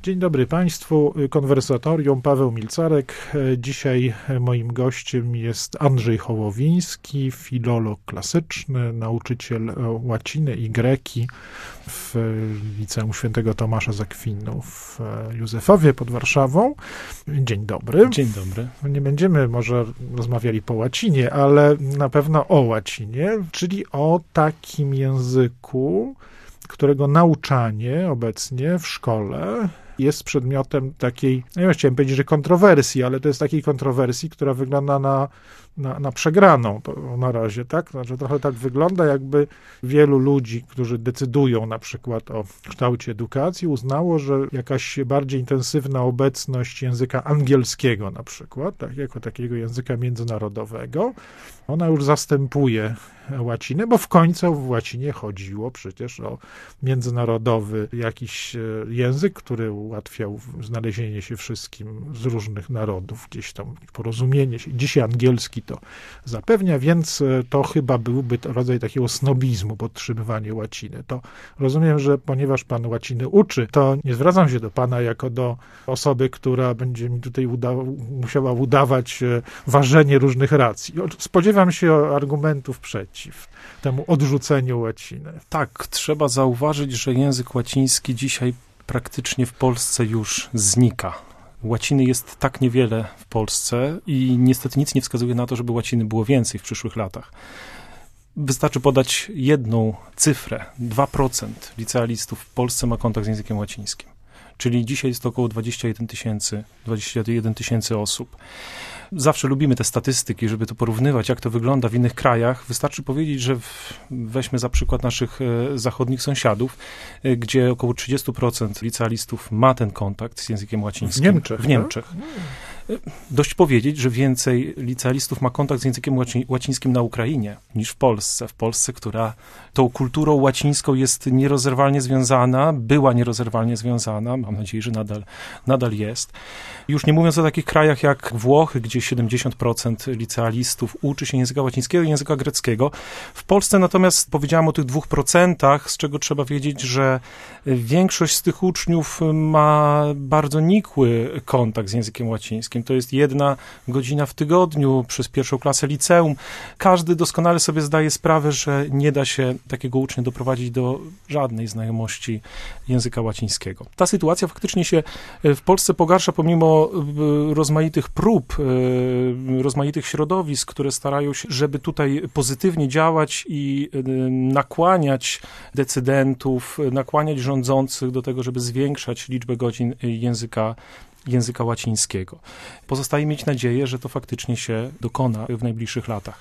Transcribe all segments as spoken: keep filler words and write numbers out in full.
Dzień dobry Państwu, Konwersatorium, Paweł Milcarek. Dzisiaj moim gościem jest Andrzej Hołowiński, filolog klasyczny, nauczyciel łaciny i greki w Liceum Świętego Tomasza z Akwinu w Józefowie pod Warszawą. Dzień dobry. Dzień dobry. Nie będziemy może rozmawiali po łacinie, ale na pewno o łacinie, czyli o takim języku, którego nauczanie obecnie w szkole jest przedmiotem takiej, no ja chciałem powiedzieć, że kontrowersji, ale to jest takiej kontrowersji, która wygląda na, na, na przegraną to na razie, tak? Znaczy trochę tak wygląda, jakby wielu ludzi, którzy decydują na przykład o kształcie edukacji, uznało, że jakaś bardziej intensywna obecność języka angielskiego na przykład, tak, jako takiego języka międzynarodowego, ona już zastępuje łacinę, bo w końcu w łacinie chodziło przecież o międzynarodowy jakiś język, który ułatwiał znalezienie się wszystkim z różnych narodów, gdzieś tam porozumienie się. Dzisiaj angielski to zapewnia, więc to chyba byłby to rodzaj takiego snobizmu, podtrzymywanie łaciny. To rozumiem, że ponieważ pan łaciny uczy, to nie zwracam się do pana jako do osoby, która będzie mi tutaj uda musiała udawać ważenie różnych racji. Spodziewam się argumentów przeciw temu odrzuceniu łaciny. Tak, trzeba zauważyć, że język łaciński dzisiaj praktycznie w Polsce już znika. Łaciny jest tak niewiele w Polsce i niestety nic nie wskazuje na to, żeby łaciny było więcej w przyszłych latach. Wystarczy podać jedną cyfrę. dwa procent licealistów w Polsce ma kontakt z językiem łacińskim. Czyli dzisiaj jest to około dwadzieścia jeden tysięcy, dwadzieścia jeden tysięcy osób. Zawsze lubimy te statystyki, żeby to porównywać, jak to wygląda w innych krajach. Wystarczy powiedzieć, że w, weźmy za przykład naszych e, zachodnich sąsiadów, e, gdzie około trzydzieści procent licealistów ma ten kontakt z językiem łacińskim. W Niemczech. W Niemczech. Tak? Dość powiedzieć, że więcej licealistów ma kontakt z językiem łaci łacińskim na Ukrainie niż w Polsce. W Polsce, która tą kulturą łacińską jest nierozerwalnie związana, była nierozerwalnie związana, mam nadzieję, że nadal, nadal jest. Już nie mówiąc o takich krajach jak Włochy, gdzie siedemdziesiąt procent licealistów uczy się języka łacińskiego i języka greckiego. W Polsce natomiast powiedziałem o tych dwóch procentach, z czego trzeba wiedzieć, że większość z tych uczniów ma bardzo nikły kontakt z językiem łacińskim. To jest jedna godzina w tygodniu przez pierwszą klasę liceum. Każdy doskonale sobie zdaje sprawę, że nie da się takiego ucznia doprowadzić do żadnej znajomości języka łacińskiego. Ta sytuacja faktycznie się w Polsce pogarsza pomimo rozmaitych prób, rozmaitych środowisk, które starają się, żeby tutaj pozytywnie działać i nakłaniać decydentów, nakłaniać rządzących do tego, żeby zwiększać liczbę godzin języka języka łacińskiego. Pozostaje mieć nadzieję, że to faktycznie się dokona w najbliższych latach.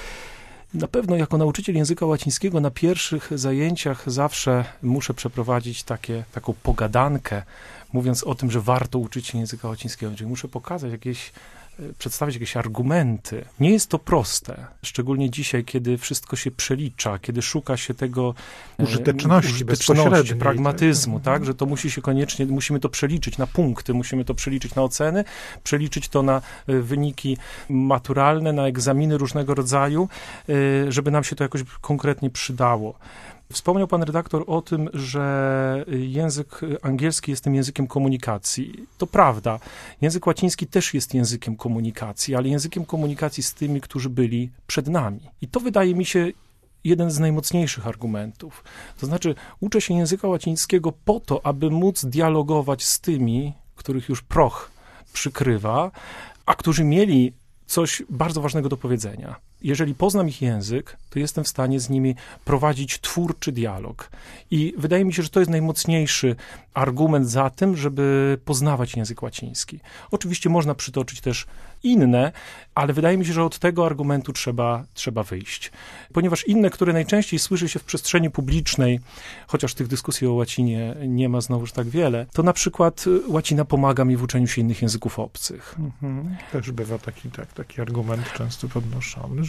Na pewno jako nauczyciel języka łacińskiego na pierwszych zajęciach zawsze muszę przeprowadzić takie, taką pogadankę, mówiąc o tym, że warto uczyć się języka łacińskiego, czyli muszę pokazać jakieś, przedstawić jakieś argumenty. Nie jest to proste, szczególnie dzisiaj, kiedy wszystko się przelicza, kiedy szuka się tego użyteczności, użyteczności pragmatyzmu, tak, że to musi się koniecznie, musimy to przeliczyć na punkty, musimy to przeliczyć na oceny, przeliczyć to na wyniki maturalne, na egzaminy różnego rodzaju, żeby nam się to jakoś konkretnie przydało. Wspomniał pan redaktor o tym, że język angielski jest tym językiem komunikacji. To prawda. Język łaciński też jest językiem komunikacji, ale językiem komunikacji z tymi, którzy byli przed nami. I to wydaje mi się jeden z najmocniejszych argumentów. To znaczy, uczę się języka łacińskiego po to, aby móc dialogować z tymi, których już proch przykrywa, a którzy mieli coś bardzo ważnego do powiedzenia. Jeżeli poznam ich język, to jestem w stanie z nimi prowadzić twórczy dialog. I wydaje mi się, że to jest najmocniejszy argument za tym, żeby poznawać język łaciński. Oczywiście można przytoczyć też inne, ale wydaje mi się, że od tego argumentu trzeba, trzeba wyjść. Ponieważ inne, które najczęściej słyszy się w przestrzeni publicznej, chociaż tych dyskusji o łacinie nie ma znowuż tak wiele, to na przykład łacina pomaga mi w uczeniu się innych języków obcych. Mhm. Też bywa taki, tak, taki argument często podnoszony,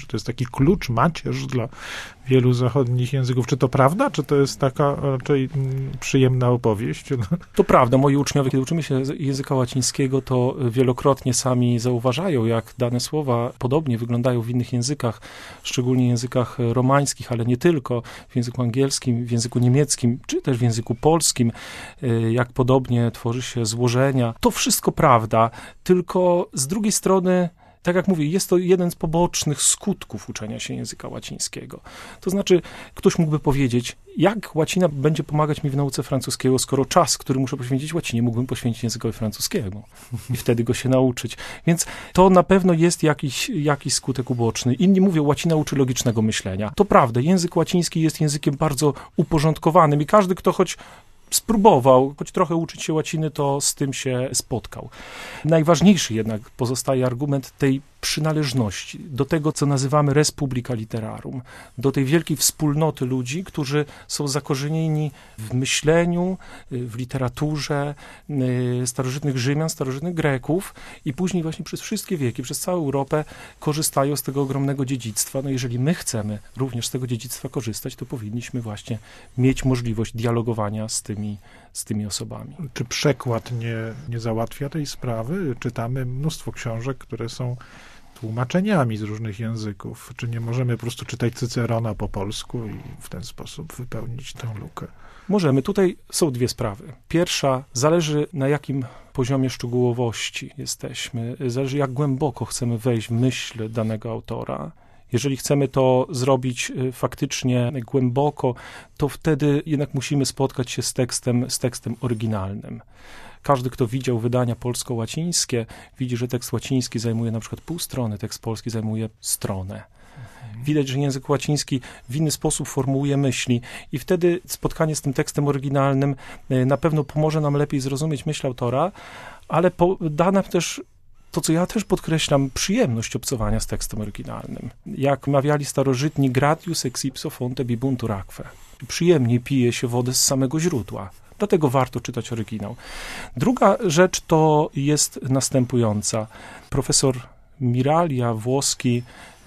że to jest taki klucz, macierz dla wielu zachodnich języków. Czy to prawda, czy to jest taka raczej przyjemna opowieść? To prawda. Moi uczniowie, kiedy uczymy się języka łacińskiego, to wielokrotnie sami zauważają, jak dane słowa podobnie wyglądają w innych językach, szczególnie językach romańskich, ale nie tylko, w języku angielskim, w języku niemieckim, czy też w języku polskim, jak podobnie tworzy się złożenia. To wszystko prawda, tylko z drugiej strony, tak jak mówię, jest to jeden z pobocznych skutków uczenia się języka łacińskiego. To znaczy, ktoś mógłby powiedzieć, jak łacina będzie pomagać mi w nauce francuskiego, skoro czas, który muszę poświęcić łacinie, mógłbym poświęcić językowi francuskiemu i wtedy go się nauczyć. Więc to na pewno jest jakiś, jakiś skutek uboczny. Inni mówią, łacina uczy logicznego myślenia. To prawda, język łaciński jest językiem bardzo uporządkowanym i każdy, kto choć spróbował, choć trochę uczyć się łaciny, to z tym się spotkał. Najważniejszy jednak pozostaje argument tej przynależności do tego, co nazywamy res publica literarum, do tej wielkiej wspólnoty ludzi, którzy są zakorzenieni w myśleniu, w literaturze starożytnych Rzymian, starożytnych Greków i później właśnie przez wszystkie wieki, przez całą Europę korzystają z tego ogromnego dziedzictwa. No jeżeli my chcemy również z tego dziedzictwa korzystać, to powinniśmy właśnie mieć możliwość dialogowania z tymi, z tymi osobami. Czy przekład nie, nie załatwia tej sprawy? Czytamy mnóstwo książek, które są tłumaczeniami z różnych języków. Czy nie możemy po prostu czytać Cycerona po polsku i w ten sposób wypełnić tę lukę? Możemy. Tutaj są dwie sprawy. Pierwsza, zależy na jakim poziomie szczegółowości jesteśmy, zależy jak głęboko chcemy wejść w myśl danego autora. Jeżeli chcemy to zrobić faktycznie głęboko, to wtedy jednak musimy spotkać się z tekstem, z tekstem oryginalnym. Każdy, kto widział wydania polsko-łacińskie, widzi, że tekst łaciński zajmuje na przykład pół strony, tekst polski zajmuje stronę. Widać, że język łaciński w inny sposób formułuje myśli i wtedy spotkanie z tym tekstem oryginalnym na pewno pomoże nam lepiej zrozumieć myśl autora, ale po, da nam też to, co ja też podkreślam, przyjemność obcowania z tekstem oryginalnym. Jak mawiali starożytni, gratius ex ipso fonte bibuntur aquae. Przyjemnie pije się wodę z samego źródła. Dlatego warto czytać oryginał. Druga rzecz to jest następująca. Profesor Miraglia, włoski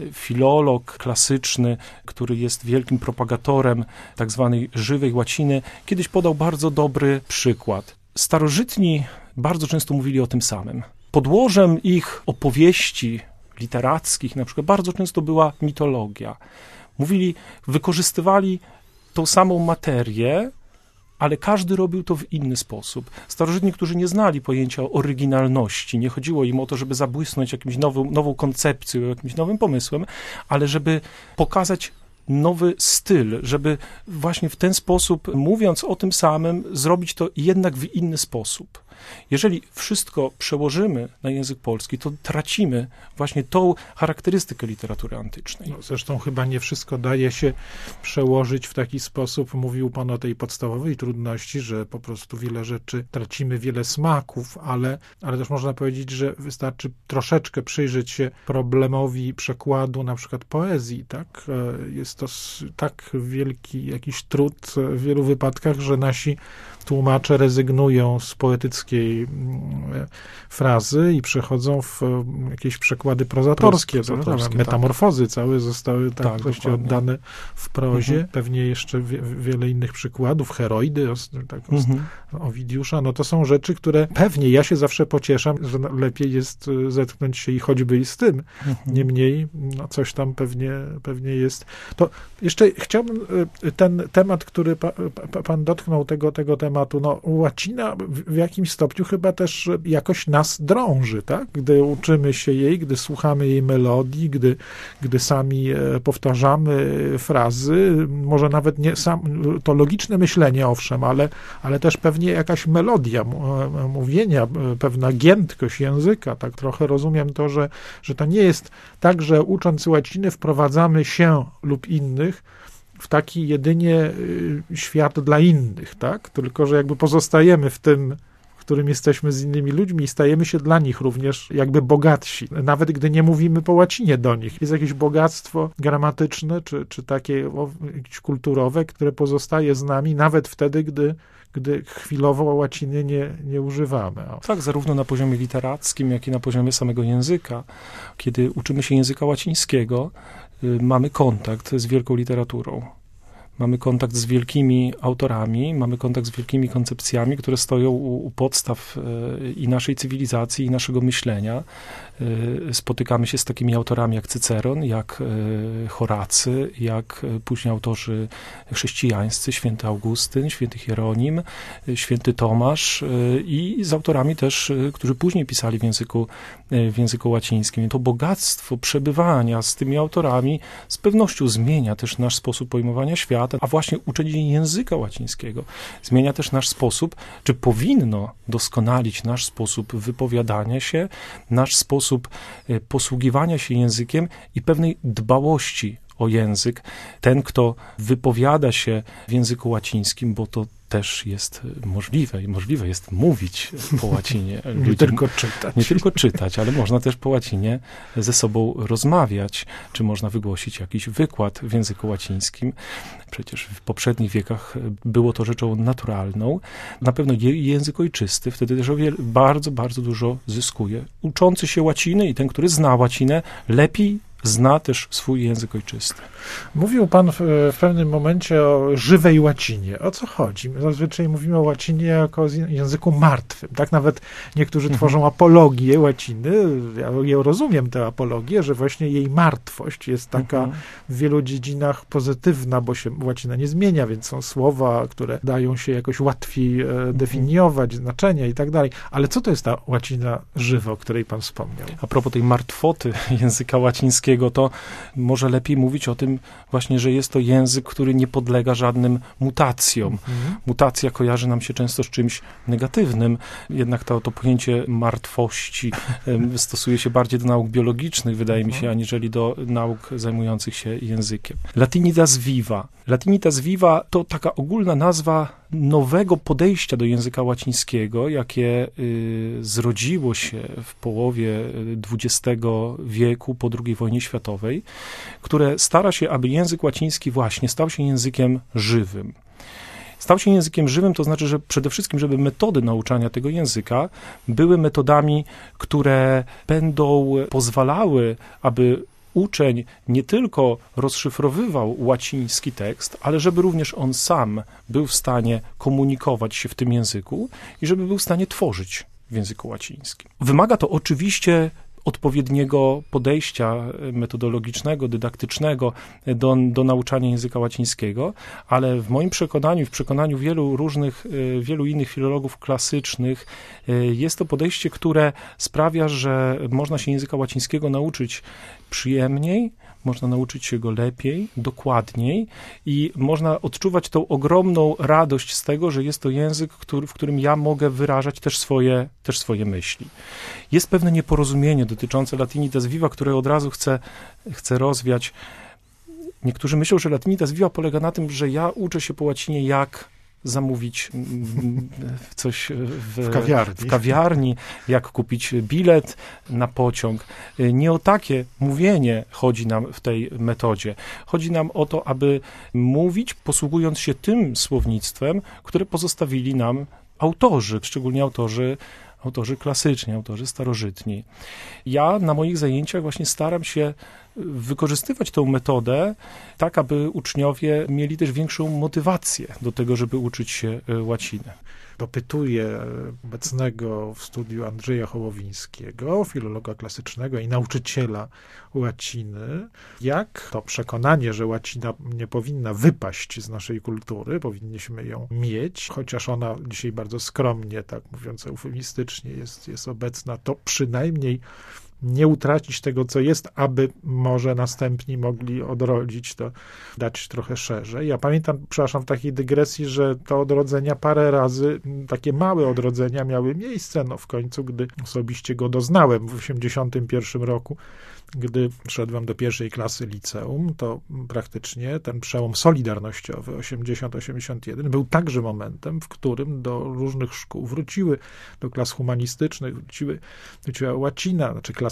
filolog klasyczny, który jest wielkim propagatorem tak zwanej żywej łaciny, kiedyś podał bardzo dobry przykład. Starożytni bardzo często mówili o tym samym. Podłożem ich opowieści literackich na przykład bardzo często była mitologia. Mówili, wykorzystywali tą samą materię, ale każdy robił to w inny sposób. Starożytni, którzy nie znali pojęcia oryginalności, nie chodziło im o to, żeby zabłysnąć jakimś nową, nową koncepcją, jakimś nowym pomysłem, ale żeby pokazać nowy styl, żeby właśnie w ten sposób, mówiąc o tym samym, zrobić to jednak w inny sposób. Jeżeli wszystko przełożymy na język polski, to tracimy właśnie tą charakterystykę literatury antycznej. No, zresztą chyba nie wszystko daje się przełożyć w taki sposób. Mówił pan o tej podstawowej trudności, że po prostu wiele rzeczy tracimy, wiele smaków, ale, ale też można powiedzieć, że wystarczy troszeczkę przyjrzeć się problemowi przekładu na przykład poezji, tak? Jest to tak wielki jakiś trud w wielu wypadkach, że nasi tłumacze rezygnują z poetyckiej frazy i przechodzą w jakieś przekłady prozatorskie. prozatorskie Metamorfozy tak. całe zostały tak, tak właśnie oddane w prozie. Mhm. Pewnie jeszcze wie, wiele innych przykładów. Heroidy, tak, mhm. Owidiusza. No to są rzeczy, które pewnie ja się zawsze pocieszam, że lepiej jest zetknąć się i choćby i z tym. Mhm. Niemniej no coś tam pewnie, pewnie jest. To jeszcze chciałbym ten temat, który pa, pa, pan dotknął tego, tego tematu, no, łacina w jakimś stopniu chyba też jakoś nas drąży, tak? Gdy uczymy się jej, gdy słuchamy jej melodii, gdy, gdy sami powtarzamy frazy, może nawet nie sam, to logiczne myślenie, owszem, ale, ale też pewnie jakaś melodia mówienia, pewna giętkość języka, tak trochę rozumiem to, że, że to nie jest tak, że ucząc łaciny wprowadzamy się lub innych w taki jedynie świat dla innych, tak? Tylko, że jakby pozostajemy w tym, w którym jesteśmy z innymi ludźmi i stajemy się dla nich również jakby bogatsi. Nawet gdy nie mówimy po łacinie do nich. Jest jakieś bogactwo gramatyczne, czy, czy takie o, jakieś kulturowe, które pozostaje z nami nawet wtedy, gdy gdy chwilowo łaciny nie, nie używamy. Tak, zarówno na poziomie literackim, jak i na poziomie samego języka. Kiedy uczymy się języka łacińskiego, mamy kontakt z wielką literaturą. Mamy kontakt z wielkimi autorami, mamy kontakt z wielkimi koncepcjami, które stoją u, u podstaw e, i naszej cywilizacji, i naszego myślenia. E, spotykamy się z takimi autorami jak Cyceron, jak e, Horacy, jak e, później autorzy chrześcijańscy, święty Augustyn, święty Hieronim, e, święty Tomasz e, i z autorami też, e, którzy później pisali w języku, e, w języku łacińskim. To bogactwo przebywania z tymi autorami z pewnością zmienia też nasz sposób pojmowania świata, a właśnie uczenie języka łacińskiego zmienia też nasz sposób, czy powinno doskonalić nasz sposób wypowiadania się, nasz sposób posługiwania się językiem i pewnej dbałości o język. Ten, kto wypowiada się w języku łacińskim, bo to też jest możliwe i możliwe jest mówić po łacinie. Nie Ludzie, tylko czytać. Nie tylko czytać, ale można też po łacinie ze sobą rozmawiać, czy można wygłosić jakiś wykład w języku łacińskim. Przecież w poprzednich wiekach było to rzeczą naturalną. Na pewno język ojczysty wtedy też o wiele, bardzo, bardzo dużo zyskuje. Uczący się łaciny i ten, który zna łacinę, lepiej zna też swój język ojczysty. Mówił pan w, w pewnym momencie o żywej łacinie. O co chodzi? My zazwyczaj mówimy o łacinie jako o języku martwym. Tak nawet niektórzy mhm. tworzą apologię łaciny. Ja, ja rozumiem tę apologię, że właśnie jej martwość jest taka mhm. w wielu dziedzinach pozytywna, bo się łacina nie zmienia, więc są słowa, które dają się jakoś łatwiej e, definiować, mhm. znaczenia i tak dalej. Ale co to jest ta łacina żywa, o której pan wspomniał? A propos tej martwoty języka łacińskiego, to może lepiej mówić o tym właśnie, że jest to język, który nie podlega żadnym mutacjom. Mhm. Mutacja kojarzy nam się często z czymś negatywnym, jednak to, to pojęcie martwości stosuje się bardziej do nauk biologicznych, wydaje mhm. mi się, aniżeli do nauk zajmujących się językiem. Latinitas viva. Latinitas viva to taka ogólna nazwa nowego podejścia do języka łacińskiego, jakie y, zrodziło się w połowie dwudziestego wieku po drugiej wojnie światowej, które stara się, aby język łaciński właśnie stał się językiem żywym. Stał się językiem żywym, to znaczy, że przede wszystkim, żeby metody nauczania tego języka były metodami, które będą pozwalały, aby uczeń nie tylko rozszyfrowywał łaciński tekst, ale żeby również on sam był w stanie komunikować się w tym języku i żeby był w stanie tworzyć w języku łacińskim. Wymaga to oczywiście odpowiedniego podejścia metodologicznego, dydaktycznego do, do nauczania języka łacińskiego, ale w moim przekonaniu, w przekonaniu wielu różnych, wielu innych filologów klasycznych, jest to podejście, które sprawia, że można się języka łacińskiego nauczyć przyjemniej, można nauczyć się go lepiej, dokładniej i można odczuwać tą ogromną radość z tego, że jest to język, który, w którym ja mogę wyrażać też swoje, też swoje myśli. Jest pewne nieporozumienie dotyczące Latinitas viva, które od razu chcę, chcę rozwiać. Niektórzy myślą, że Latinitas viva polega na tym, że ja uczę się po łacinie, jak zamówić coś w, w, kawiarni. w kawiarni, jak kupić bilet na pociąg. Nie o takie mówienie chodzi nam w tej metodzie. Chodzi nam o to, aby mówić, posługując się tym słownictwem, które pozostawili nam autorzy, szczególnie autorzy autorzy klasyczni, autorzy starożytni. Ja na moich zajęciach właśnie staram się wykorzystywać tę metodę tak, aby uczniowie mieli też większą motywację do tego, żeby uczyć się łaciny. Dopytuję obecnego w studiu Andrzeja Hołowińskiego, filologa klasycznego i nauczyciela łaciny, jak to przekonanie, że łacina nie powinna wypaść z naszej kultury, powinniśmy ją mieć, chociaż ona dzisiaj bardzo skromnie, tak mówiąc eufemistycznie, jest, jest obecna, to przynajmniej nie utracić tego, co jest, aby może następni mogli odrodzić to, dać trochę szerzej. Ja pamiętam, przepraszam, w takiej dygresji, że to odrodzenia parę razy, takie małe odrodzenia miały miejsce, no w końcu, gdy osobiście go doznałem w osiemdziesiątym pierwszym roku, gdy szedłem do pierwszej klasy liceum, to praktycznie ten przełom solidarnościowy osiemdziesiąt osiemdziesiąt jeden był także momentem, w którym do różnych szkół wróciły, do klas humanistycznych wróciły, wróciła łacina, znaczy klas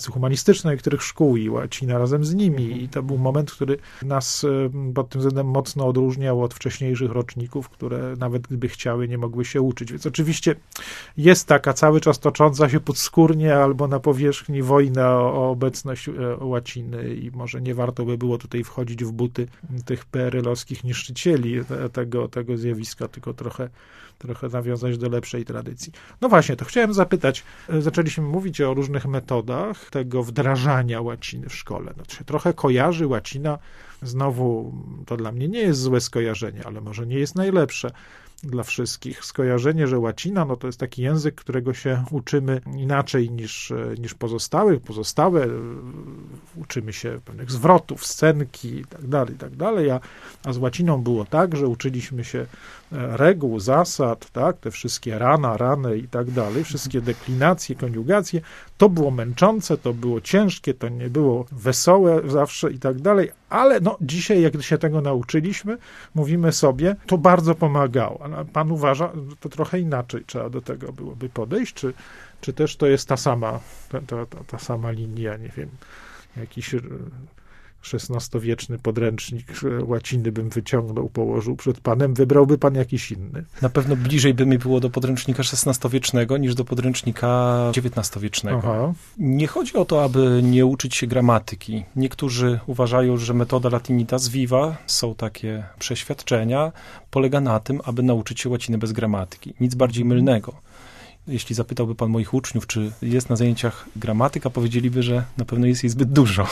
klasy humanistycznej, których szkół i łacina razem z nimi. I to był moment, który nas pod tym względem mocno odróżniał od wcześniejszych roczników, które nawet gdyby chciały, nie mogły się uczyć. Więc oczywiście jest taka cały czas tocząca się podskórnie albo na powierzchni wojna o, o obecność łaciny i może nie warto by było tutaj wchodzić w buty tych P R L-owskich niszczycieli tego, tego zjawiska, tylko trochę, trochę nawiązać do lepszej tradycji. No właśnie, to chciałem zapytać, zaczęliśmy mówić o różnych metodach tego wdrażania łaciny w szkole. No, to się trochę kojarzy łacina, znowu to dla mnie nie jest złe skojarzenie, ale może nie jest najlepsze dla wszystkich. Skojarzenie, że łacina, no to jest taki język, którego się uczymy inaczej niż, niż pozostałych. Pozostałe uczymy się pewnych zwrotów, scenki i tak dalej, i tak dalej, a, a z łaciną było tak, że uczyliśmy się reguł, zasad, tak, te wszystkie rana, rany i tak dalej, wszystkie deklinacje, koniugacje. To było męczące, to było ciężkie, to nie było wesołe zawsze i tak dalej, ale no dzisiaj, jak się tego nauczyliśmy, mówimy sobie, to bardzo pomagało. A pan uważa, że to trochę inaczej trzeba do tego byłoby podejść, czy, czy też to jest ta sama, ta, ta, ta sama linia, nie wiem, jakiś szesnastowieczny podręcznik łaciny bym wyciągnął, położył przed panem, wybrałby pan jakiś inny? Na pewno bliżej by mi było do podręcznika szesnastowiecznego niż do podręcznika dziewiętnastowiecznego. Aha. Nie chodzi o to, aby nie uczyć się gramatyki. Niektórzy uważają, że metoda Latinitas Viva, są takie przeświadczenia, polega na tym, aby nauczyć się łaciny bez gramatyki. Nic bardziej mylnego. Jeśli zapytałby pan moich uczniów, czy jest na zajęciach gramatyka, powiedzieliby, że na pewno jest jej zbyt dużo.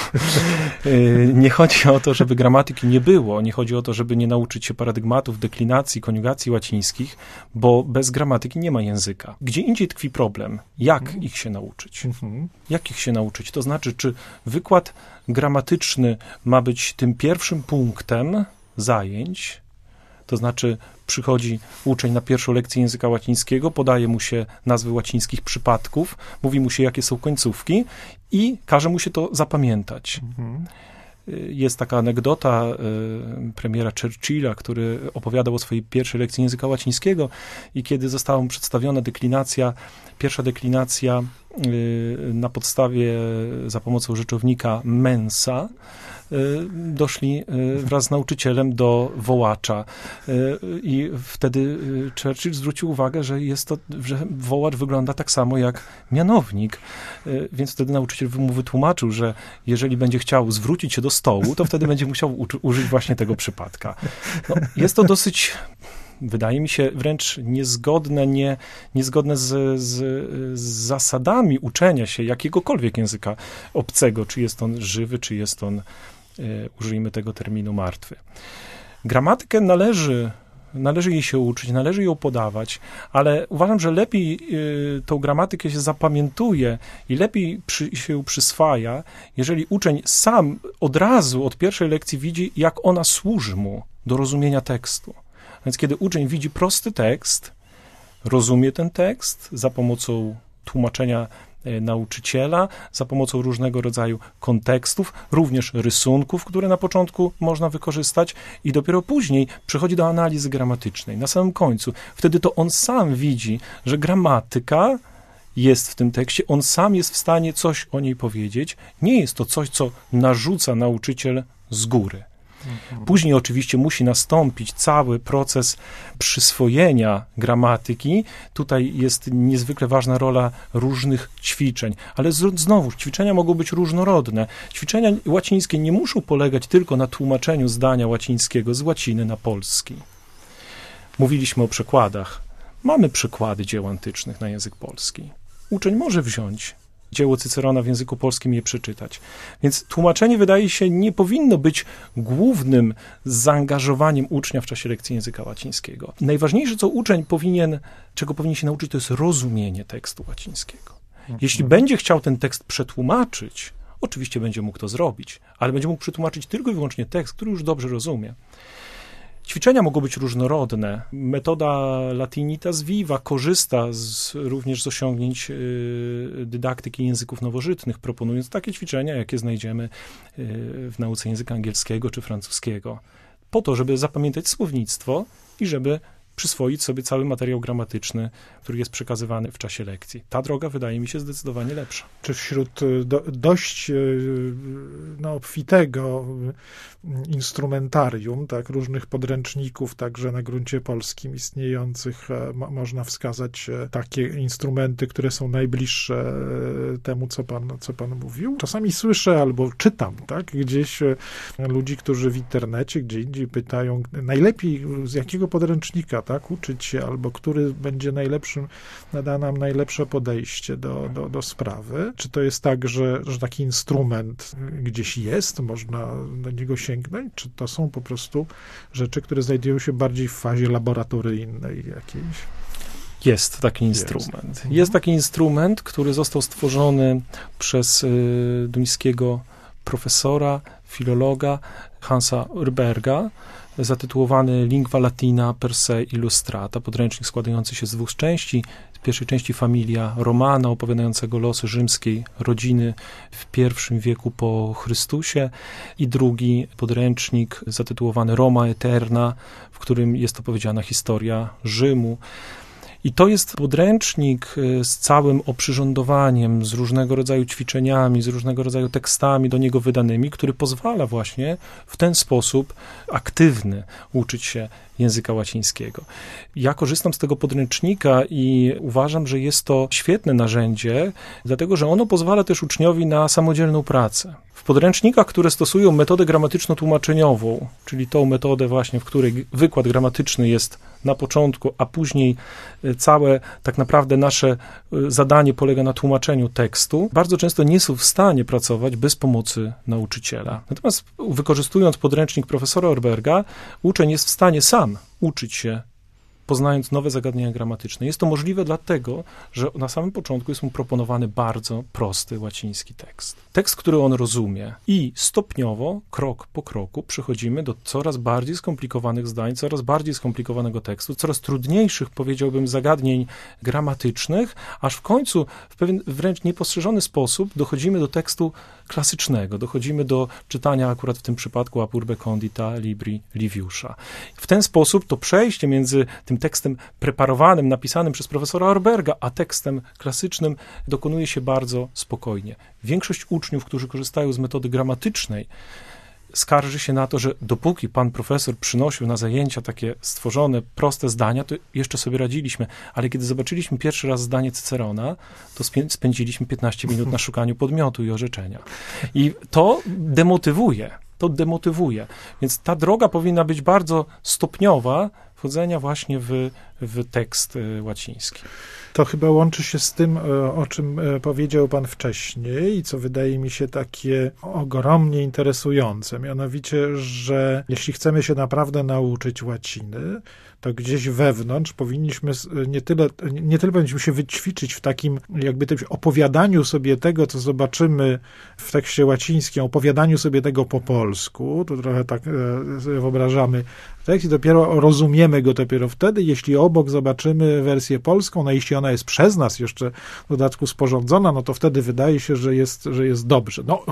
Nie chodzi o to, żeby gramatyki nie było, nie chodzi o to, żeby nie nauczyć się paradygmatów, deklinacji, koniugacji łacińskich, bo bez gramatyki nie ma języka. Gdzie indziej tkwi problem, jak mhm. ich się nauczyć? Mhm. Jak ich się nauczyć? To znaczy, czy wykład gramatyczny ma być tym pierwszym punktem zajęć, to znaczy przychodzi uczeń na pierwszą lekcję języka łacińskiego, podaje mu się nazwy łacińskich przypadków, mówi mu się, jakie są końcówki i każe mu się to zapamiętać. Mhm. Jest taka anegdota y, premiera Churchilla, który opowiadał o swojej pierwszej lekcji języka łacińskiego i kiedy została mu przedstawiona deklinacja, pierwsza deklinacja y, na podstawie, za pomocą rzeczownika mensa, doszli wraz z nauczycielem do wołacza. I wtedy Churchill zwrócił uwagę, że jest to, że wołacz wygląda tak samo jak mianownik. Więc wtedy nauczyciel mu wytłumaczył, że jeżeli będzie chciał zwrócić się do stołu, to wtedy będzie musiał u- użyć właśnie tego przypadka. No, jest to dosyć, wydaje mi się, wręcz niezgodne, nie, niezgodne z, z, z zasadami uczenia się jakiegokolwiek języka obcego, czy jest on żywy, czy jest on, y, użyjmy tego terminu, martwy. Gramatykę należy, należy jej się uczyć, należy ją podawać, ale uważam, że lepiej y, tą gramatykę się zapamiętuje i lepiej przy, się ją przyswaja, jeżeli uczeń sam od razu, od pierwszej lekcji widzi, jak ona służy mu do rozumienia tekstu. Więc kiedy uczeń widzi prosty tekst, rozumie ten tekst za pomocą tłumaczenia nauczyciela, za pomocą różnego rodzaju kontekstów, również rysunków, które na początku można wykorzystać i dopiero później przychodzi do analizy gramatycznej. Na samym końcu. Wtedy to on sam widzi, że gramatyka jest w tym tekście, on sam jest w stanie coś o niej powiedzieć. Nie jest to coś, co narzuca nauczyciel z góry. Później oczywiście musi nastąpić cały proces przyswojenia gramatyki. Tutaj jest niezwykle ważna rola różnych ćwiczeń, ale z, znowu ćwiczenia mogą być różnorodne. Ćwiczenia łacińskie nie muszą polegać tylko na tłumaczeniu zdania łacińskiego z łaciny na polski. Mówiliśmy o przekładach. Mamy przykłady dzieł antycznych na język polski. Uczeń może wziąć dzieło Cycerona w języku polskim i je przeczytać. Więc tłumaczenie, wydaje się, nie powinno być głównym zaangażowaniem ucznia w czasie lekcji języka łacińskiego. Najważniejsze, co uczeń powinien, czego powinien się nauczyć, to jest rozumienie tekstu łacińskiego. Jeśli będzie chciał ten tekst przetłumaczyć, oczywiście będzie mógł to zrobić, ale będzie mógł przetłumaczyć tylko i wyłącznie tekst, który już dobrze rozumie. Ćwiczenia mogą być różnorodne. Metoda Latinitas Viva korzysta z, również z osiągnięć y, dydaktyki języków nowożytnych, proponując takie ćwiczenia, jakie znajdziemy y, w nauce języka angielskiego czy francuskiego, po to, żeby zapamiętać słownictwo i żeby przyswoić sobie cały materiał gramatyczny, który jest przekazywany w czasie lekcji. Ta droga wydaje mi się zdecydowanie lepsza. Czy wśród do, dość no, obfitego instrumentarium, tak, różnych podręczników, także na gruncie polskim istniejących, mo, można wskazać takie instrumenty, które są najbliższe temu, co pan, co pan mówił? Czasami słyszę albo czytam, tak, gdzieś ludzi, którzy w internecie, gdzie indziej pytają, najlepiej z jakiego podręcznika, tak, uczyć się, albo który będzie najlepszym, nada nam najlepsze podejście do, do, do sprawy. Czy to jest tak, że, że taki instrument gdzieś jest, można do niego sięgnąć, czy to są po prostu rzeczy, które znajdują się bardziej w fazie laboratoryjnej jakiejś? Jest taki instrument. Jest, jest taki instrument, który został stworzony przez y, duńskiego profesora, filologa Hansa Urberga, zatytułowany Lingua Latina per se illustrata, podręcznik składający się z dwóch części. W pierwszej części Familia Romana, opowiadającego losy rzymskiej rodziny w pierwszym wieku po Chrystusie, i drugi podręcznik zatytułowany Roma Eterna, w którym jest opowiedziana historia Rzymu. I to jest podręcznik z całym oprzyrządowaniem, z różnego rodzaju ćwiczeniami, z różnego rodzaju tekstami do niego wydanymi, który pozwala właśnie w ten sposób aktywny uczyć się języka łacińskiego. Ja korzystam z tego podręcznika i uważam, że jest to świetne narzędzie, dlatego że ono pozwala też uczniowi na samodzielną pracę. W podręcznikach, które stosują metodę gramatyczno-tłumaczeniową, czyli tą metodę właśnie, w której wykład gramatyczny jest na początku, a później całe tak naprawdę nasze zadanie polega na tłumaczeniu tekstu, bardzo często nie są w stanie pracować bez pomocy nauczyciela. Natomiast wykorzystując podręcznik profesora Urberga, uczeń jest w stanie sam uczyć się, poznając nowe zagadnienia gramatyczne. Jest to możliwe dlatego, że na samym początku jest mu proponowany bardzo prosty łaciński tekst. Tekst, który on rozumie, i stopniowo, krok po kroku przechodzimy do coraz bardziej skomplikowanych zdań, coraz bardziej skomplikowanego tekstu, coraz trudniejszych, powiedziałbym, zagadnień gramatycznych, aż w końcu w pewien wręcz niepostrzeżony sposób dochodzimy do tekstu klasycznego, dochodzimy do czytania akurat w tym przypadku Apud urbe condita libri Liviusza. W ten sposób to przejście między tym tekstem preparowanym, napisanym przez profesora Urberga, a tekstem klasycznym dokonuje się bardzo spokojnie. Większość uczniów, którzy korzystają z metody gramatycznej, skarży się na to, że dopóki pan profesor przynosił na zajęcia takie stworzone, proste zdania, to jeszcze sobie radziliśmy, ale kiedy zobaczyliśmy pierwszy raz zdanie Cycerona, to spędziliśmy piętnaście minut na szukaniu podmiotu i orzeczenia. I to demotywuje, to demotywuje. Więc ta droga powinna być bardzo stopniowa, wchodzenia właśnie w, w tekst łaciński. To chyba łączy się z tym, o czym powiedział pan wcześniej i co wydaje mi się takie ogromnie interesujące. Mianowicie, że jeśli chcemy się naprawdę nauczyć łaciny, to gdzieś wewnątrz powinniśmy nie tyle, nie tyle powinniśmy się wyćwiczyć w takim jakby tym opowiadaniu sobie tego, co zobaczymy w tekście łacińskim, opowiadaniu sobie tego po polsku, tu trochę tak sobie wyobrażamy tekst i dopiero rozumiemy go dopiero wtedy, jeśli obok zobaczymy wersję polską, no jeśli ona jest przez nas jeszcze w dodatku sporządzona, no to wtedy wydaje się, że jest, że jest dobrze. No,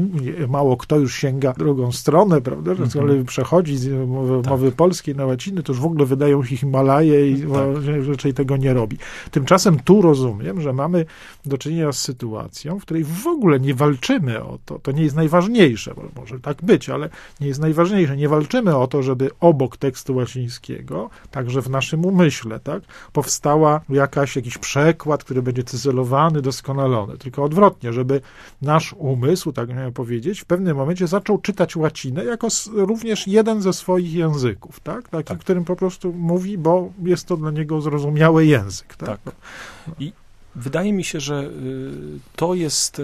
mało kto już sięga drugą stronę, prawda, że z kolei przechodzi z mowy, tak. mowy polskiej na łaciny, to już w ogóle wydają się Himalaje i tak. raczej tego nie robi. Tymczasem tu rozumiem, że mamy do czynienia z sytuacją, w której w ogóle nie walczymy o to, to nie jest najważniejsze, bo może tak być, ale nie jest najważniejsze, nie walczymy o to, żeby obok tekstu łacińskiego, także w naszym umyśle, tak, powstała jakaś, jakiś przekład, który będzie cyzelowany, doskonalony, tylko odwrotnie, żeby nasz umysł, tak miałem powiedzieć, w pewnym momencie zaczął czytać łacinę jako również jeden ze swoich języków, tak, taki, tak. którym po prostu mówi, bo jest to dla niego zrozumiały język. Tak. tak. I wydaje mi się, że to jest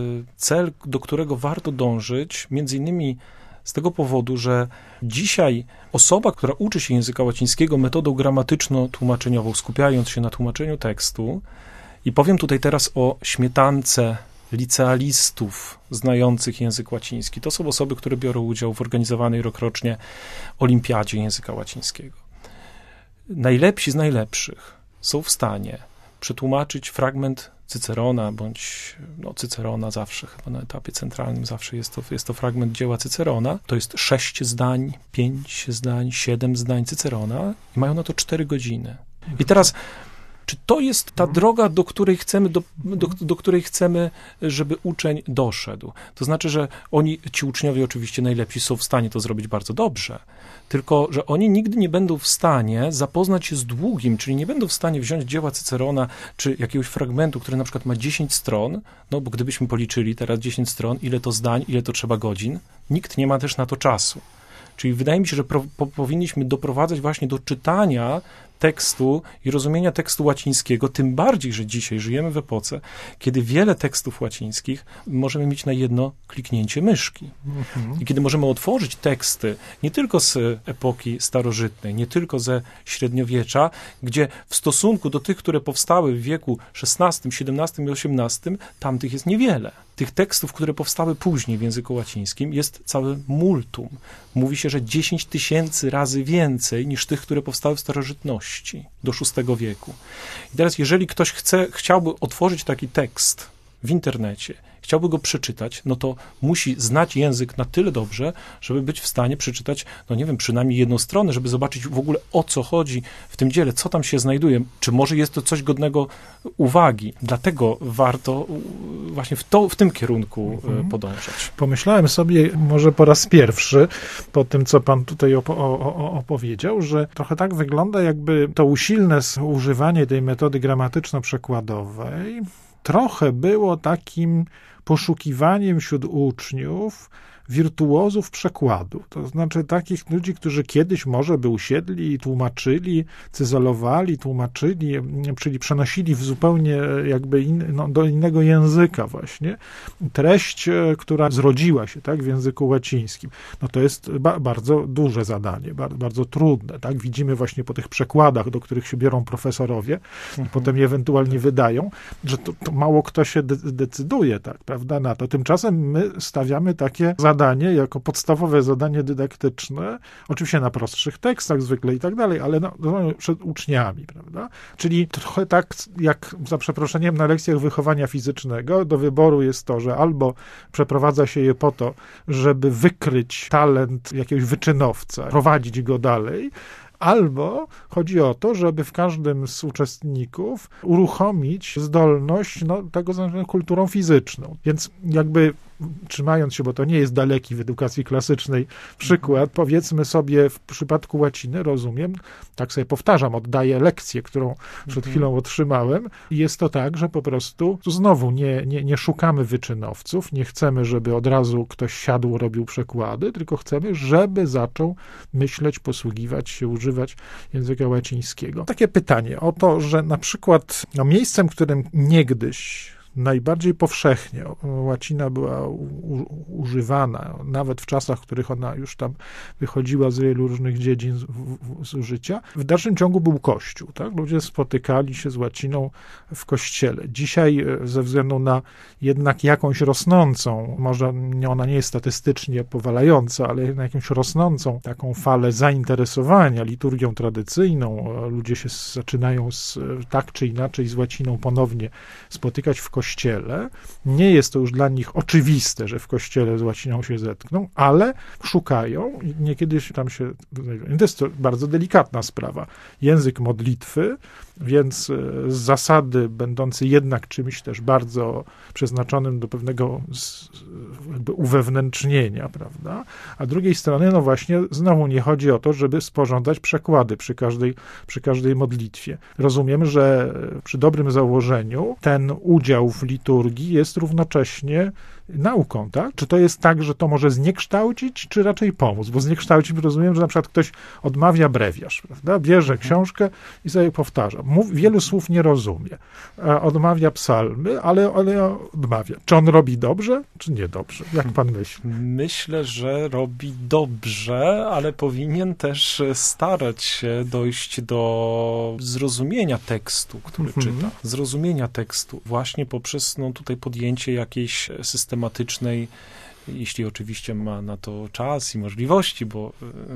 cel, do którego warto dążyć, między innymi z tego powodu, że dzisiaj osoba, która uczy się języka łacińskiego metodą gramatyczno-tłumaczeniową, skupiając się na tłumaczeniu tekstu, i powiem tutaj teraz o śmietance licealistów znających język łaciński. To są osoby, które biorą udział w organizowanej rokrocznie olimpiadzie języka łacińskiego. Najlepsi z najlepszych są w stanie przetłumaczyć fragment Cycerona, bądź no, Cycerona zawsze, chyba na etapie centralnym zawsze jest to, jest to fragment dzieła Cycerona. To jest sześć zdań, pięć zdań, siedem zdań Cycerona i mają na to cztery godziny. I teraz, czy to jest ta droga, do której chcemy, do, do, do której chcemy, żeby uczeń doszedł? To znaczy, że oni, ci uczniowie oczywiście najlepsi są w stanie to zrobić bardzo dobrze, tylko że oni nigdy nie będą w stanie zapoznać się z długim, czyli nie będą w stanie wziąć dzieła Cycerona, czy jakiegoś fragmentu, który na przykład ma dziesięć stron, no bo gdybyśmy policzyli teraz dziesięć stron, ile to zdań, ile to trzeba godzin, nikt nie ma też na to czasu. Czyli wydaje mi się, że pro, po, powinniśmy doprowadzać właśnie do czytania tekstu i rozumienia tekstu łacińskiego, tym bardziej, że dzisiaj żyjemy w epoce, kiedy wiele tekstów łacińskich możemy mieć na jedno kliknięcie myszki. Mhm. I kiedy możemy otworzyć teksty nie tylko z epoki starożytnej, nie tylko ze średniowiecza, gdzie w stosunku do tych, które powstały w wieku szesnastym, siedemnastym i osiemnastym, tamtych jest niewiele. Tych tekstów, które powstały później w języku łacińskim, jest całe multum. Mówi się, że dziesięć tysięcy razy więcej niż tych, które powstały w starożytności do szóstego wieku. I teraz, jeżeli ktoś chce, chciałby otworzyć taki tekst w internecie, chciałby go przeczytać, no to musi znać język na tyle dobrze, żeby być w stanie przeczytać, no nie wiem, przynajmniej jedną stronę, żeby zobaczyć w ogóle, o co chodzi w tym dziele, co tam się znajduje, czy może jest to coś godnego uwagi. Dlatego warto właśnie w, to, w tym kierunku mhm. podążać. Pomyślałem sobie może po raz pierwszy, po tym, co pan tutaj opo- o- opowiedział, że trochę tak wygląda, jakby to usilne używanie tej metody gramatyczno-przekładowej trochę było takim poszukiwaniem wśród uczniów wirtuozów przekładu. To znaczy takich ludzi, którzy kiedyś może by usiedli i tłumaczyli, cyzelowali, tłumaczyli, czyli przenosili w zupełnie jakby in, no, do innego języka właśnie treść, która zrodziła się tak, w języku łacińskim. No to jest ba- bardzo duże zadanie, bardzo, bardzo trudne. Tak? Widzimy właśnie po tych przekładach, do których się biorą profesorowie mhm. i potem je ewentualnie wydają, że to, to mało kto się de- decyduje tak, prawda, na to. Tymczasem my stawiamy takie zadanie zadanie, jako podstawowe zadanie dydaktyczne, oczywiście na prostszych tekstach zwykle i tak dalej, ale no, no, przed uczniami, prawda? Czyli trochę tak jak, za przeproszeniem, na lekcjach wychowania fizycznego, do wyboru jest to, że albo przeprowadza się je po to, żeby wykryć talent jakiegoś wyczynowca, prowadzić go dalej, albo chodzi o to, żeby w każdym z uczestników uruchomić zdolność no, tego związanego kulturą fizyczną. Więc jakby trzymając się, bo to nie jest daleki w edukacji klasycznej przykład, powiedzmy sobie w przypadku łaciny, rozumiem, tak sobie powtarzam, oddaję lekcję, którą przed chwilą otrzymałem i jest to tak, że po prostu znowu nie, nie, nie szukamy wyczynowców, nie chcemy, żeby od razu ktoś siadł, robił przekłady, tylko chcemy, żeby zaczął myśleć, posługiwać się, używać języka łacińskiego. Takie pytanie o to, że na przykład no, miejscem, którym niegdyś najbardziej powszechnie łacina była u, używana, nawet w czasach, w których ona już tam wychodziła z wielu różnych dziedzin z, w, z użycia. W dalszym ciągu był Kościół, tak? Ludzie spotykali się z łaciną w kościele. Dzisiaj ze względu na jednak jakąś rosnącą, może ona nie jest statystycznie powalająca, ale na jakąś rosnącą taką falę zainteresowania liturgią tradycyjną, ludzie się zaczynają z, tak czy inaczej z łaciną ponownie spotykać w kościele. Kościele. Nie jest to już dla nich oczywiste, że w kościele z łaciną się zetkną, ale szukają i niekiedy tam się... To jest to bardzo delikatna sprawa. Język modlitwy, więc z zasady będący jednak czymś też bardzo przeznaczonym do pewnego jakby uwewnętrznienia, prawda? A z drugiej strony, no właśnie, znowu nie chodzi o to, żeby sporządzać przekłady przy każdej, przy każdej modlitwie. Rozumiem, że przy dobrym założeniu ten udział w liturgii jest równocześnie nauką, tak? Czy to jest tak, że to może zniekształcić, czy raczej pomóc? Bo zniekształcić rozumiem, że na przykład ktoś odmawia brewiarz, prawda? Bierze mhm. książkę i sobie powtarza. Mów, wielu słów nie rozumie. Odmawia psalmy, ale, ale odmawia. Czy on robi dobrze, czy niedobrze? Jak pan myśli? Myślę, że robi dobrze, ale powinien też starać się dojść do zrozumienia tekstu, który mhm. czyta. Zrozumienia tekstu właśnie poprzez no, tutaj podjęcie jakiejś systematycznej jeśli oczywiście ma na to czas i możliwości, bo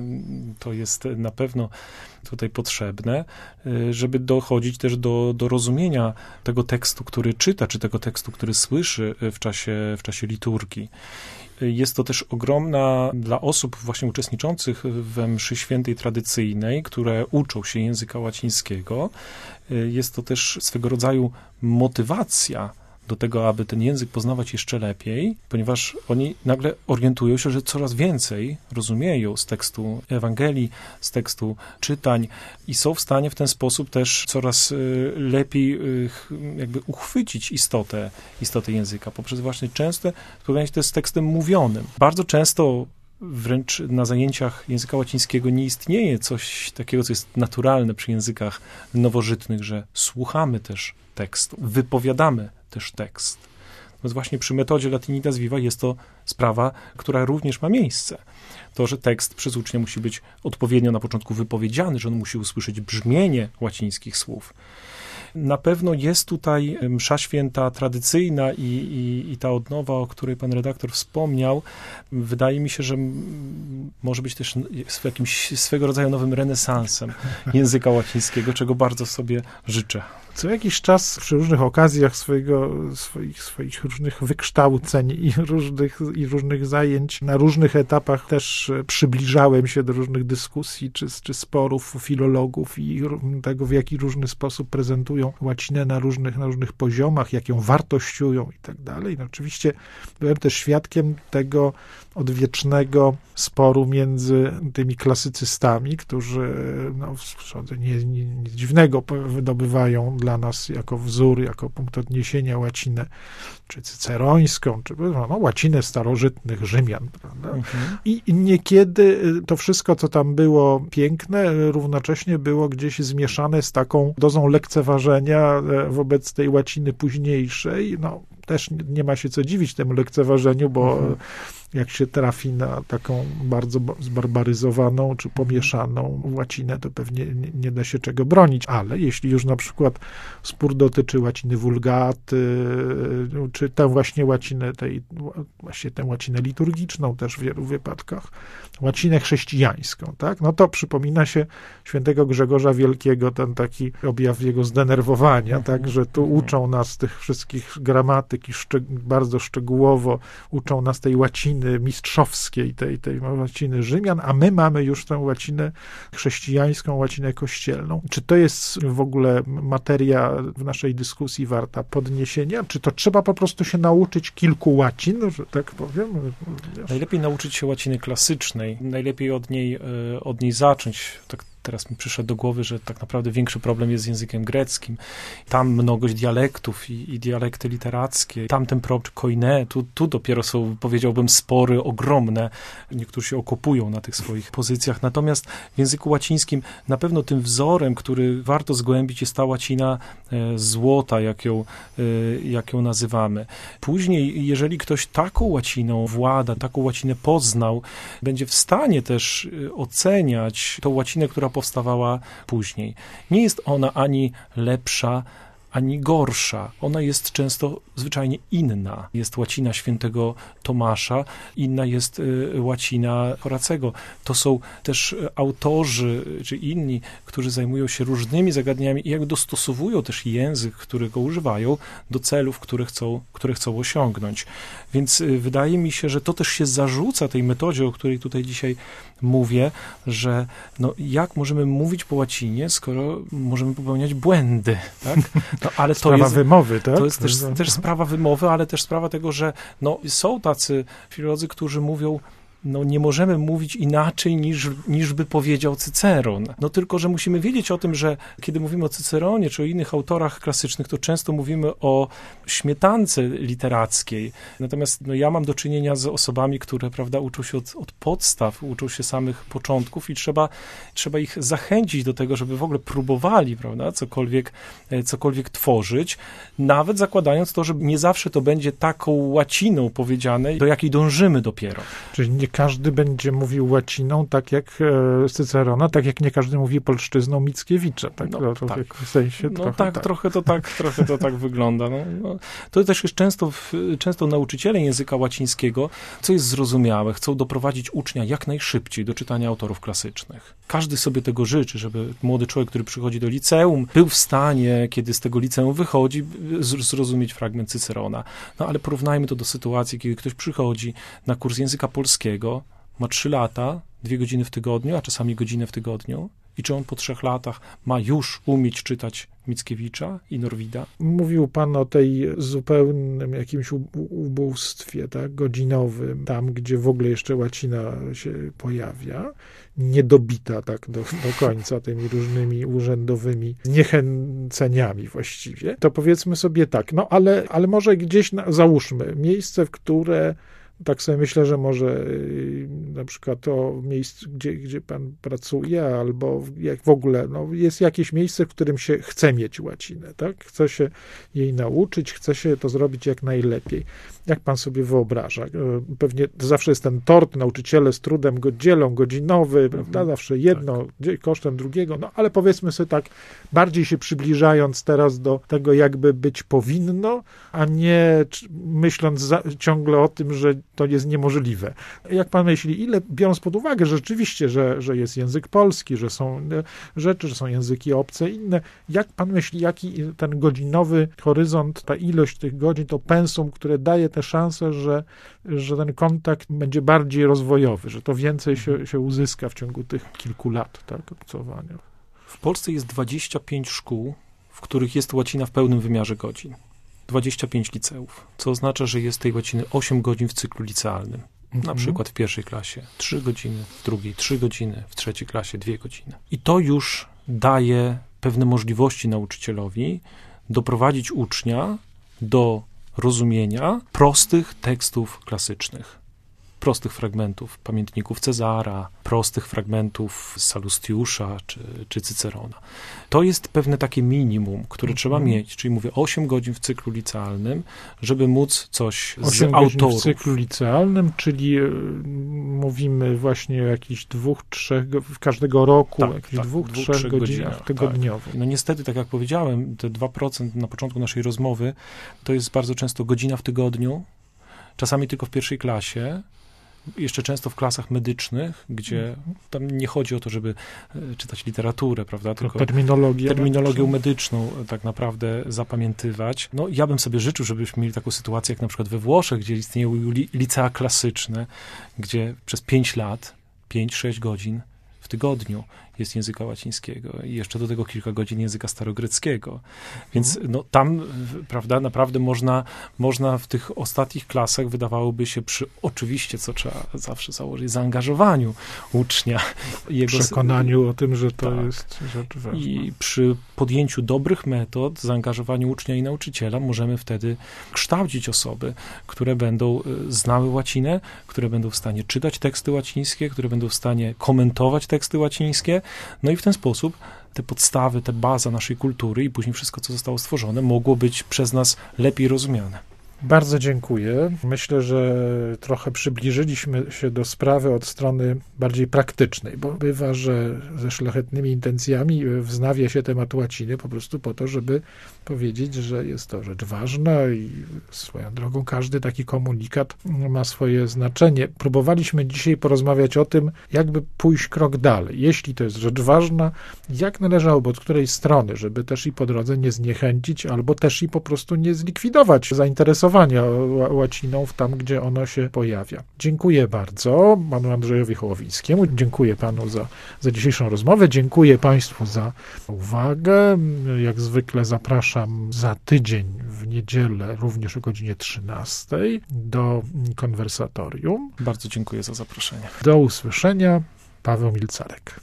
to jest na pewno tutaj potrzebne, żeby dochodzić też do, do rozumienia tego tekstu, który czyta, czy tego tekstu, który słyszy w czasie, w czasie liturgii. Jest to też ogromna dla osób właśnie uczestniczących we mszy świętej tradycyjnej, które uczą się języka łacińskiego. Jest to też swego rodzaju motywacja do tego, aby ten język poznawać jeszcze lepiej, ponieważ oni nagle orientują się, że coraz więcej rozumieją z tekstu Ewangelii, z tekstu czytań i są w stanie w ten sposób też coraz lepiej jakby uchwycić istotę, istotę języka, poprzez właśnie częste spotkanie się z tekstem mówionym. Bardzo często wręcz na zajęciach języka łacińskiego nie istnieje coś takiego, co jest naturalne przy językach nowożytnych, że słuchamy też tekstu, wypowiadamy też tekst. Więc właśnie przy metodzie Latinitas Viva jest to sprawa, która również ma miejsce. To, że tekst przez ucznia musi być odpowiednio na początku wypowiedziany, że on musi usłyszeć brzmienie łacińskich słów. Na pewno jest tutaj msza święta tradycyjna i, i, i ta odnowa, o której pan redaktor wspomniał, wydaje mi się, że może być też jakimś swego rodzaju nowym renesansem języka łacińskiego, czego bardzo sobie życzę. Co jakiś czas przy różnych okazjach swojego, swoich, swoich różnych wykształceń i różnych, i różnych zajęć na różnych etapach też przybliżałem się do różnych dyskusji czy, czy sporów filologów i tego, w jaki różny sposób prezentują łacinę na różnych, na różnych poziomach, jak ją wartościują i tak dalej. No oczywiście byłem też świadkiem tego odwiecznego sporu między tymi klasycystami, którzy no, nie, nie, nic dziwnego wydobywają dla nas jako wzór, jako punkt odniesienia łacinę, czy cycerońską, czy no, łacinę starożytnych Rzymian, prawda? Mhm. I niekiedy to wszystko, co tam było piękne, równocześnie było gdzieś zmieszane z taką dozą lekceważenia wobec tej łaciny późniejszej. No, też nie ma się co dziwić temu lekceważeniu, bo mhm. jak się trafi na taką bardzo zbarbaryzowaną czy pomieszaną łacinę, to pewnie nie, nie da się czego bronić, ale jeśli już na przykład spór dotyczy łaciny wulgaty, czy tę właśnie łacinę, tej, właśnie tę łacinę liturgiczną też w wielu wypadkach, łacinę chrześcijańską, tak? No to przypomina się świętego Grzegorza Wielkiego, ten taki objaw jego zdenerwowania, tak? Że tu uczą nas tych wszystkich gramatyk i szczeg- bardzo szczegółowo uczą nas tej łaciny mistrzowskiej, tej, tej łaciny Rzymian, a my mamy już tę łacinę chrześcijańską, łacinę kościelną. Czy to jest w ogóle materia w naszej dyskusji warta podniesienia? Czy to trzeba po prostu się nauczyć kilku łacin, że tak powiem? Wiesz? Najlepiej nauczyć się łaciny klasycznej. Najlepiej od niej, od niej zacząć. Tak teraz mi przyszedł do głowy, że tak naprawdę większy problem jest z językiem greckim. Tam mnogość dialektów i, i dialekty literackie. Tam ten problem koine, tu, tu dopiero są, powiedziałbym, spory ogromne. Niektórzy się okopują na tych swoich pozycjach. Natomiast w języku łacińskim na pewno tym wzorem, który warto zgłębić, jest ta łacina e, złota, jak ją, e, jak ją nazywamy. Później, jeżeli ktoś taką łaciną włada, taką łacinę poznał, będzie w stanie też e, oceniać tą łacinę, która powstawała później. Nie jest ona ani lepsza, ani gorsza. Ona jest często zwyczajnie inna. Jest łacina świętego Tomasza, inna jest y, łacina Horacego. To są też autorzy, czy inni, którzy zajmują się różnymi zagadnieniami i jakby dostosowują też język, którego używają, do celów, które chcą, które chcą osiągnąć. Więc y, wydaje mi się, że to też się zarzuca tej metodzie, o której tutaj dzisiaj mówię, że no, jak możemy mówić po łacinie, skoro możemy popełniać błędy, tak? No, ale sprawa to jest, wymowy, tak? To jest też, też sprawa wymowy, ale też sprawa tego, że no, są tacy filolodzy, którzy mówią, no nie możemy mówić inaczej niż, niż by powiedział Cyceron. No tylko, że musimy wiedzieć o tym, że kiedy mówimy o Cyceronie czy o innych autorach klasycznych, to często mówimy o śmietance literackiej. Natomiast no, ja mam do czynienia z osobami, które, prawda, uczą się od, od podstaw, uczą się samych początków i trzeba, trzeba ich zachęcić do tego, żeby w ogóle próbowali, prawda, cokolwiek, cokolwiek tworzyć, nawet zakładając to, że nie zawsze to będzie taką łaciną powiedziane, do jakiej dążymy dopiero. Czyli nie każdy będzie mówił łaciną, tak jak e, Cycerona, tak jak nie każdy mówi polszczyzną Mickiewicza. Tak, no, to, to tak. w sensie no trochę tak, tak. trochę to tak, trochę to tak wygląda. No, no. To też jest często, często nauczyciele języka łacińskiego, co jest zrozumiałe, chcą doprowadzić ucznia jak najszybciej do czytania autorów klasycznych. Każdy sobie tego życzy, żeby młody człowiek, który przychodzi do liceum, był w stanie, kiedy z tego liceum wychodzi, zrozumieć fragment Cycerona. No ale porównajmy to do sytuacji, kiedy ktoś przychodzi na kurs języka polskiego, ma trzy lata, dwie godziny w tygodniu, a czasami godzinę w tygodniu. I czy on po trzech latach ma już umieć czytać Mickiewicza i Norwida? Mówił pan o tej zupełnym jakimś ubóstwie, tak, godzinowym, tam, gdzie w ogóle jeszcze łacina się pojawia, niedobita tak do, do końca tymi różnymi urzędowymi zniechęceniami właściwie. To powiedzmy sobie tak, no ale, ale może gdzieś, na, załóżmy, miejsce, w które tak sobie myślę, że może na przykład o miejscu, gdzie, gdzie pan pracuje, albo jak w ogóle, no jest jakieś miejsce, w którym się chce mieć łacinę, tak? Chce się jej nauczyć, chce się to zrobić jak najlepiej. Jak pan sobie wyobraża? Pewnie zawsze jest ten tort, nauczyciele z trudem go dzielą, godzinowy, prawda? Zawsze jedno tak. kosztem drugiego, no ale powiedzmy sobie tak, bardziej się przybliżając teraz do tego, jakby być powinno, a nie myśląc za, ciągle o tym, że to jest niemożliwe. Jak pan myśli, ile, biorąc pod uwagę, że rzeczywiście, że, że jest język polski, że są rzeczy, że są języki obce, inne, jak pan myśli, jaki ten godzinowy horyzont, ta ilość tych godzin, to pensum, które daje tę szansę, że, że ten kontakt będzie bardziej rozwojowy, że to więcej się, się uzyska w ciągu tych kilku lat, tak, obcowania. W Polsce jest dwadzieścia pięć szkół, w których jest łacina w pełnym wymiarze godzin. dwadzieścia pięć liceów, co oznacza, że jest tej łaciny osiem godzin w cyklu licealnym. Mhm. Na przykład w pierwszej klasie trzy godziny, w drugiej trzy godziny, w trzeciej klasie dwie godziny. I to już daje pewne możliwości nauczycielowi doprowadzić ucznia do rozumienia prostych tekstów klasycznych. Prostych fragmentów pamiętników Cezara, prostych fragmentów Salustiusza czy, czy Cycerona. To jest pewne takie minimum, które mm. trzeba mieć, czyli mówię osiem godzin w cyklu licealnym, żeby móc coś z osiem autorów. godzin w cyklu licealnym, czyli y, mówimy właśnie o jakichś dwóch, trzech, w każdego roku, tak, jakichś tak, dwóch, dwóch trzech, trzech godzinach godzinach, tygodniowo. Tak. No niestety, tak jak powiedziałem, te dwa procent na początku naszej rozmowy, to jest bardzo często godzina w tygodniu, czasami tylko w pierwszej klasie, jeszcze często w klasach medycznych, gdzie tam nie chodzi o to, żeby czytać literaturę, prawda, tylko terminologię, terminologię medyczną tak naprawdę zapamiętywać. No ja bym sobie życzył, żebyśmy mieli taką sytuację jak na przykład we Włoszech, gdzie istnieją li, licea klasyczne, gdzie przez pięć lat, pięć sześć godzin w tygodniu jest języka łacińskiego i jeszcze do tego kilka godzin języka starogreckiego. Więc no, tam, prawda, naprawdę można, można w tych ostatnich klasach, wydawałoby się przy, oczywiście, co trzeba zawsze założyć, zaangażowaniu ucznia. Jego przekonaniu o tym, że to tak. jest rzecz ważna. I przy podjęciu dobrych metod, zaangażowaniu ucznia i nauczyciela, możemy wtedy kształcić osoby, które będą znały łacinę, które będą w stanie czytać teksty łacińskie, które będą w stanie komentować teksty łacińskie. No i w ten sposób te podstawy, te baza naszej kultury i później wszystko, co zostało stworzone, mogło być przez nas lepiej rozumiane. Bardzo dziękuję. Myślę, że trochę przybliżyliśmy się do sprawy od strony bardziej praktycznej, bo bywa, że ze szlachetnymi intencjami wznawia się temat łaciny po prostu po to, żeby powiedzieć, że jest to rzecz ważna i swoją drogą każdy taki komunikat ma swoje znaczenie. Próbowaliśmy dzisiaj porozmawiać o tym, jakby pójść krok dalej. Jeśli to jest rzecz ważna, jak należałoby, od której strony, żeby też i po drodze nie zniechęcić, albo też i po prostu nie zlikwidować zainteresowania łaciną w tam, gdzie ono się pojawia. Dziękuję bardzo panu Andrzejowi Hołowińskiemu. Dziękuję panu za, za dzisiejszą rozmowę. Dziękuję państwu za uwagę. Jak zwykle zapraszam za tydzień w niedzielę, również o godzinie trzynastej do konwersatorium. Bardzo dziękuję za zaproszenie. Do usłyszenia. Paweł Milcarek.